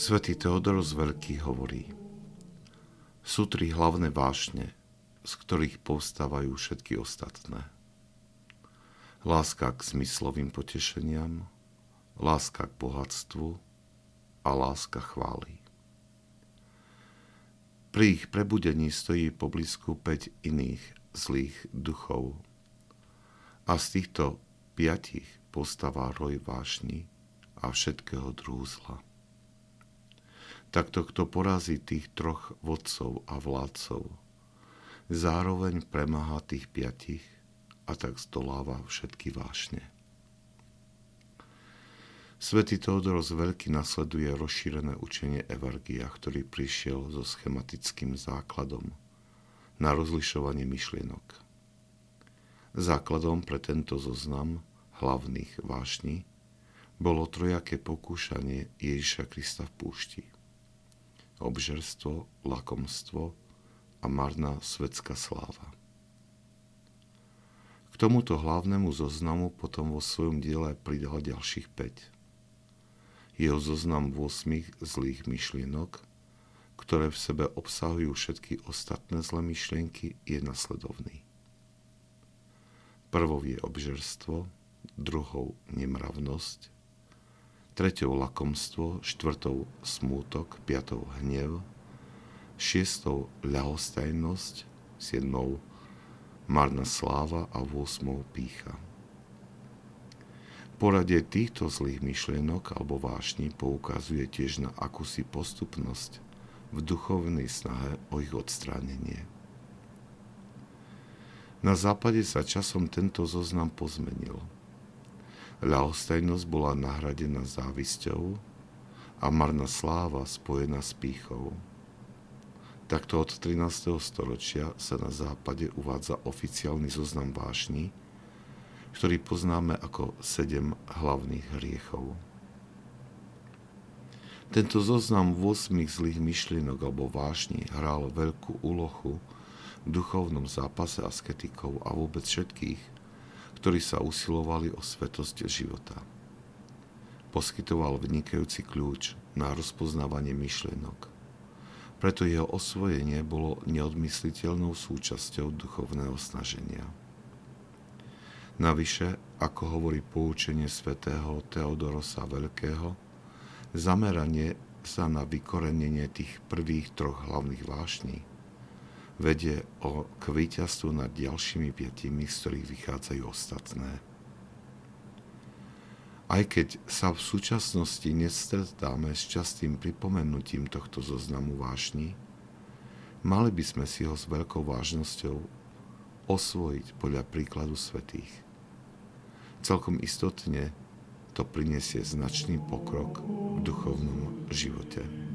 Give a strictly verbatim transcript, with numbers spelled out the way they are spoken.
Svätý Teodoros Veľký hovorí: sú tri hlavné vášne, z ktorých povstávajú všetky ostatné. Láska k zmyslovým potešeniam, láska k bohatstvu a láska chvály. Pri ich prebudení stojí poblízku päť iných zlých duchov a z týchto piatich postáva roj vášni a všetkého druhu zla. Takto kto porazí tých troch vodcov a vládcov, zároveň premáha tých piatich a tak zdoláva všetky vášne. Svätý Teodoros Veľký nasleduje rozšírené učenie Evargia, ktorý prišiel so schematickým základom na rozlišovanie myšlienok. Základom pre tento zoznam hlavných vášní bolo trojaké pokúšanie Ježiša Krista v púšti. Obžerstvo, lakomstvo a marná svetská sláva. K tomuto hlavnému zoznamu potom vo svojom diele pridal ďalších päť. Jeho zoznam ôsmich zlých myšlienok, ktoré v sebe obsahujú všetky ostatné zlé myšlienky, je nasledovný. Prvou je obžerstvo, druhou nemravnosť, treťou lakomstvo, štvrtou smútok, piatou hnev, šiestou ľahostajnosť, siedmou marná sláva a ôsmou pýcha. Poradie týchto zlých myšlienok alebo vášni poukazuje tiež na akúsi postupnosť v duchovnej snahe o ich odstránenie. Na západe sa časom tento zoznam pozmenil. Ľahostajnosť bola nahradená závisťou a marná sláva spojená s pýchou. Takto od trinásteho storočia sa na západe uvádza oficiálny zoznam vášní, ktorý poznáme ako sedem hlavných hriechov. Tento zoznam ôsmich zlých myšlienok alebo vášní hral veľkú úlohu v duchovnom zápase asketikov a vôbec všetkých, ktorí sa usilovali o svetosť života. Poskytoval vynikajúci kľúč na rozpoznávanie myšlienok. Preto jeho osvojenie bolo neodmysliteľnou súčasťou duchovného snaženia. Navyše, ako hovorí poučenie svätého Teodorosa Veľkého, zameranie sa na vykorenenie tých prvých troch hlavných vášní vedie o k víťazstvu nad ďalšími piatimi, z ktorých vychádzajú ostatné. Aj keď sa v súčasnosti nestretáme s častým pripomenutím tohto zoznamu vášni, mali by sme si ho s veľkou vážnosťou osvojiť podľa príkladu svätých. Celkom istotne to prinesie značný pokrok v duchovnom živote.